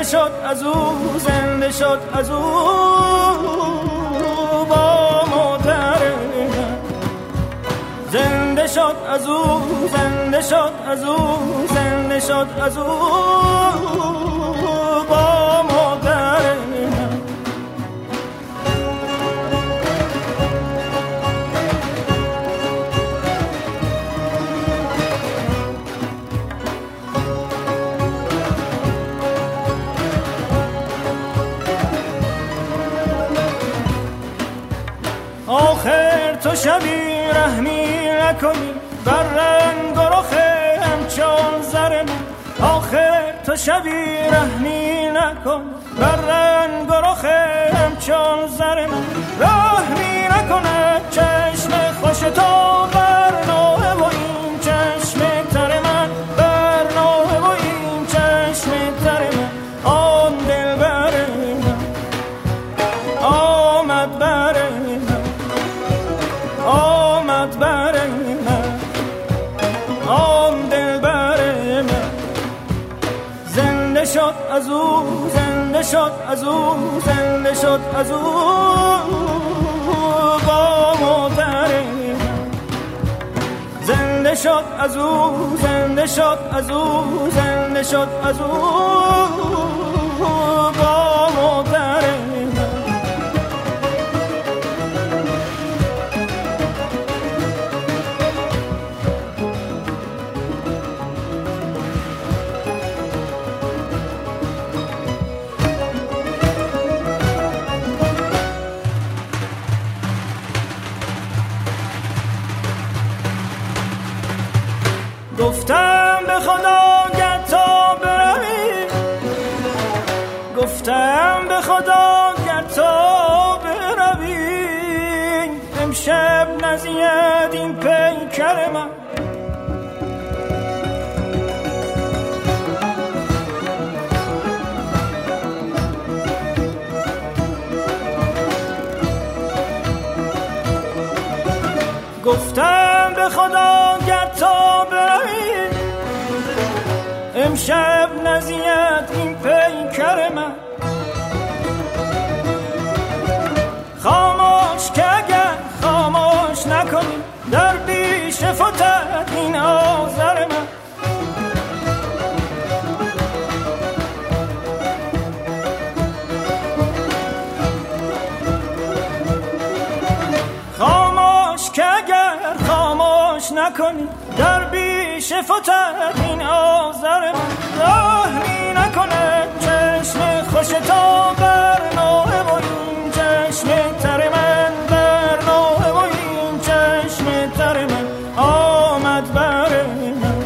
شد از او، زنده شد از او با مادر من. زنده شد از او، زنده شد از او، زنده شد از او با مادر من. آخر تو شبی رحمی نکنی بر رنگ و رخ همچون زر من. آخر تو شبی رحمی نکن بر رنگ و رخ همچون زر من. رحمی نکنه چشم خوش تو بر نوه و این چشم تر من، بر نوه و این چشم تر من. آن دل بر من آمد بر من، آمد بر من، آن دل بر من. زنده شد از او، زنده شد از او، زنده شد از او با مادر من. زنده شد از او، زنده شد از او، زنده شد از او با مادر من. گفتم به خدا گر تو بروی، گفتم به خدا گر تو بروی، امشب نزید این پیکر من. گفتم به خدا گر تو بروی، امشب نزید این پیکر من. خاموش که اگر خاموش نکنی در پیش فتد این آذر من. خاموش که اگر خاموش نکنی در بیش فتد این آذر من. رحمی نکنه چشم خوش تو بر نوه و این چشم تر من، بر نوه و این چشم تر من. آمد بر من،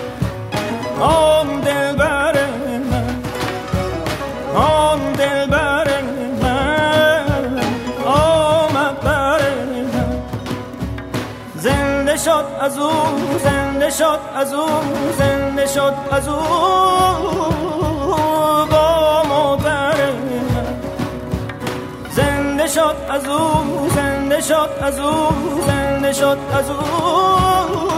آن دل بر من، آن دل بر من، آمد بر من. زنده شد از او، زنده شد از او، زنده شد از او با مادر من. زنده شد از او، زنده شد از او، زنده شد از او